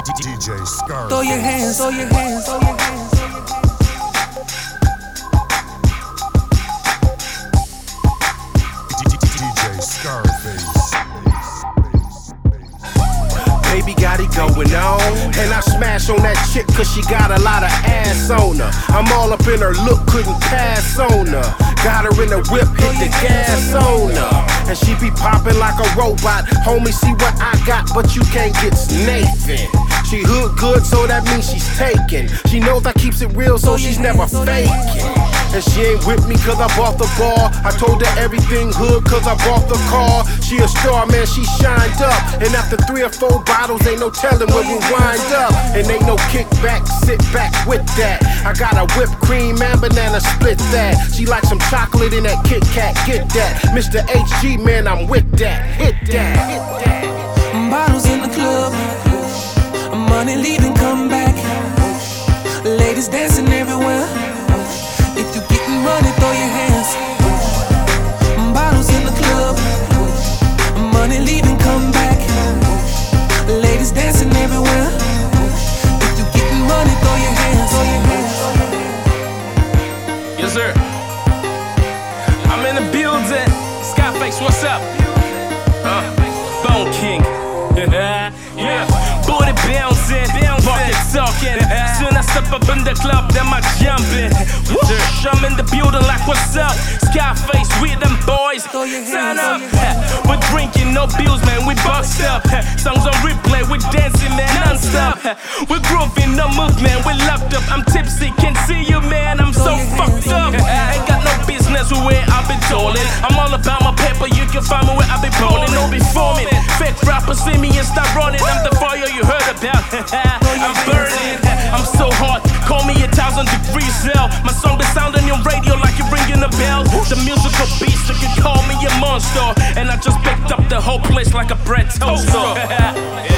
DJ Scarface. Throw your hands, throw your hands, throw your hands. DJ Scarface. Baby got it going on, and I smash on that chick cause she got a lot of ass on her. I'm all up in her look, couldn't pass on her. Got her in the whip, hit the gas on her, and she be popping like a robot. Homie, see what I got, but you can't get Nathan. She hood good, so that means she's taken. She knows I keeps it real, so she's never faking. And she ain't with me cause I bought the bar. I told her everything hood cause I bought the car. She a star, man, she shined up. And after 3 or 4 bottles, ain't no telling when we wind up. And ain't no kickback, sit back with that. I got a whipped cream and banana split that. She like some chocolate in that Kit Kat, get that. Mr. HG, man, I'm with that. Hit that, hit that. Bottles in the club, money leaving, come back. Ladies dancing everywhere. If you getting money, throw your hands. Bottles in the club, money leaving, come back. Ladies dancing everywhere. If you getting money, throw your hands. Throw your hands. Yes, sir. I'm in the building. Scarface, what's up? Bone King. Yeah. Booty bouncing, pocket talking. Soon I step up in the club, then I jumping. I'm in the building like what's up? Scarface, we them boys. Turn up. We're drinking, no bills, man. We boxed up. Songs on replay, we dancing, man, non-stop. We're grooving, no movement. We locked up. I'm tipsy, can't see you, man. I'm so fucked up. Ain't got no business where I've been tolling. I'm all about my paper. You can find me where I be bowling. No be forming. Fake rappers see me and start running. I'm the fire you heard about. I'm burning. I'm so hot. Call me 1,000 degrees cell. My song be sounding on radio like you're ringing a bell. The musical beast, you can call me a monster. And I just picked up the whole place like a bread toaster.